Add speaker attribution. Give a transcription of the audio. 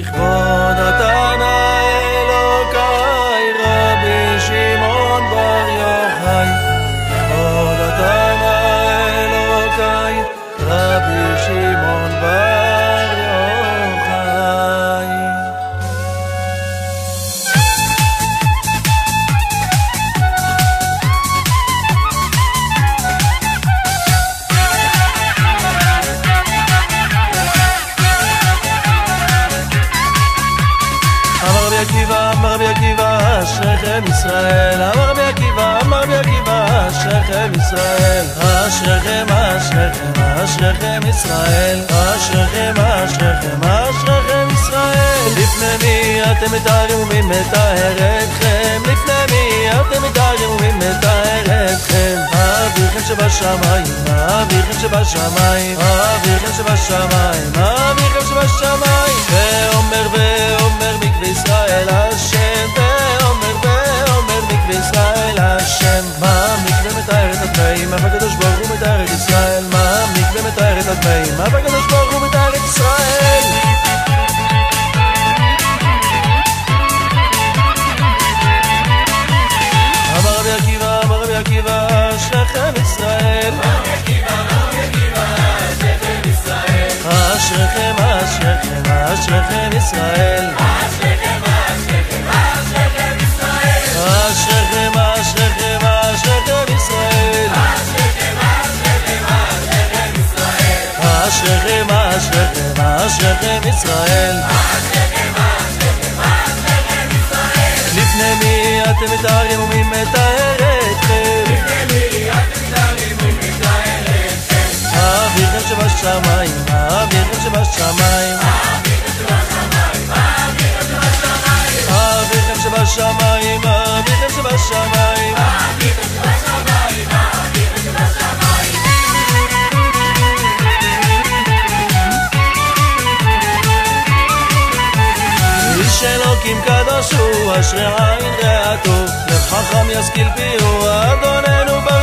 Speaker 1: לכבוד התנא אלוקי רבי שמעון בר יוחאי, לכבוד התנא אלוקי רבי שמעון בר יוחאי. אמר רבי עקיבא אשריכם ישראל, אמר רבי עקיבא אשריכם ישראל, אשריכם אשריכם אשריכם ישראל, אשריכם אשריכם אשריכם ישראל. לפני מי אתם מתארים ומי מטהר אתכם? לפני מי אתם מתארים ומי מטהר אתכם? אביכם שבשמיים, אביכם שבשמיים, אביכם שבשמיים, אביכם שבשמיים. ואומר מקווה ישראל השם, ואומר מקווה ישראל השם. מה מקווה מתאר את הטמאים, אף הקדוש ברוך הוא מתאר את ישראל. מה מקווה מתאר את הטמאים, אף הקדוש ברוך הוא מתאר את ישראל. אמר רבי עקיבא אשריכם ישראל, אשריכם אשריכם אשריכם ישראל, אשריכם אשריכם אשריכם ישראל, אשריכם אשריכם אשריכם ישראל. לפני מי אתם מתארים ומי מטהר אתכם? אביכם שבשמיים, אביכם שבשמיים, אביכם שבשמיים, אביכם שבשמיים. איש אלוקים קדוש הוא, אשרי עין רעתו, לב חכם ישכיל פיהו, אדוננו ברוך